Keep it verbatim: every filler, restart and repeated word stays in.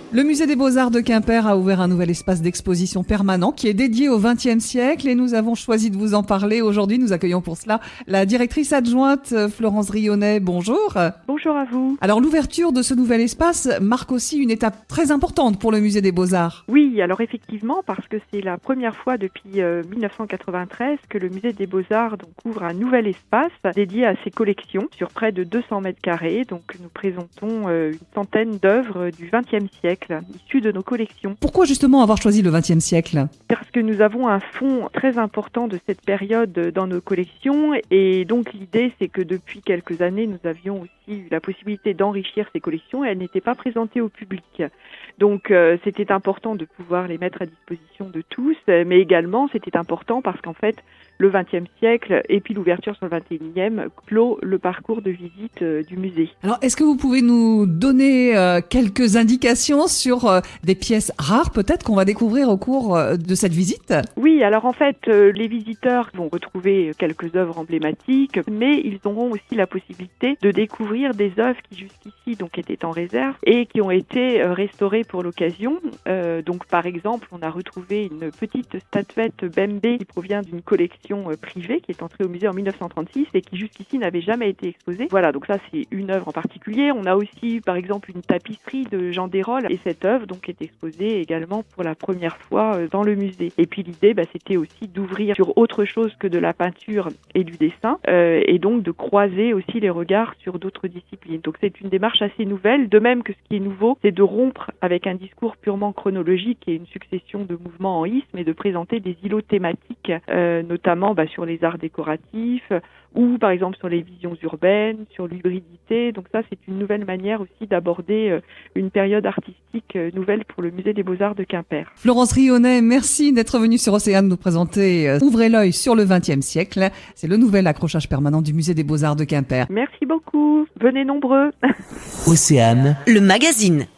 Le musée des Beaux-Arts de Quimper a ouvert un nouvel espace d'exposition permanent qui est dédié au vingtième siècle et nous avons choisi de vous en parler aujourd'hui. Nous accueillons pour cela la directrice adjointe Florence Rionnet. Bonjour. Bonjour à vous. Alors l'ouverture de ce nouvel espace marque aussi une étape très importante pour le musée des Beaux-Arts. Oui, alors effectivement, parce que c'est la première fois depuis euh, dix-neuf cent quatre-vingt-treize que le musée des Beaux-Arts donc, ouvre un nouvel espace dédié à ses collections sur près de deux cents mètres carrés. Donc nous présentons euh, une centaine d'œuvres du vingtième siècle issues de nos collections. Pourquoi justement avoir choisi le vingtième siècle ? Parce que nous avons un fonds très important de cette période dans nos collections et donc l'idée c'est que depuis quelques années nous avions aussi eu la possibilité d'enrichir ces collections et elles n'étaient pas présentées au public. Donc euh, c'était important de pouvoir les mettre à disposition de tous, mais également c'était important parce qu'en fait le vingtième siècle et puis l'ouverture sur le vingt et unième clôt le parcours de visite euh, du musée. Alors est-ce que vous pouvez nous donner euh, quelques indications sur euh, des pièces rares peut-être qu'on va découvrir au cours euh, de cette visite ? Oui, alors en fait euh, les visiteurs vont retrouver quelques œuvres emblématiques, mais ils auront aussi la possibilité de découvrir des œuvres qui jusqu'ici donc étaient en réserve et qui ont été euh, restaurées pour l'occasion. Euh, donc par exemple, on a retrouvé une petite statuette Bembe qui provient d'une collection privée qui est entrée au musée en dix-neuf cent trente-six et qui jusqu'ici n'avait jamais été exposée. Voilà, donc ça c'est une œuvre en particulier. On a aussi par exemple une tapisserie de Jean Desrolles et cette œuvre donc est exposée également pour la première fois dans le musée. Et puis l'idée bah, c'était aussi d'ouvrir sur autre chose que de la peinture et du dessin euh, et donc de croiser aussi les regards sur d'autres disciplines. Donc c'est une démarche assez nouvelle, de même que ce qui est nouveau c'est de rompre avec un discours purement chronologique et une succession de mouvements en isthme et de présenter des îlots thématiques euh, notamment Bah, sur les arts décoratifs ou par exemple sur les visions urbaines, sur l'hybridité. Donc ça, c'est une nouvelle manière aussi d'aborder euh, une période artistique euh, nouvelle pour le musée des Beaux-Arts de Quimper. Florence Rionnet, merci d'être venue sur Océane nous présenter euh, Ouvrez l'œil sur le vingtième siècle. C'est le nouvel accrochage permanent du musée des Beaux-Arts de Quimper. Merci beaucoup. Venez nombreux. Océane, le magazine.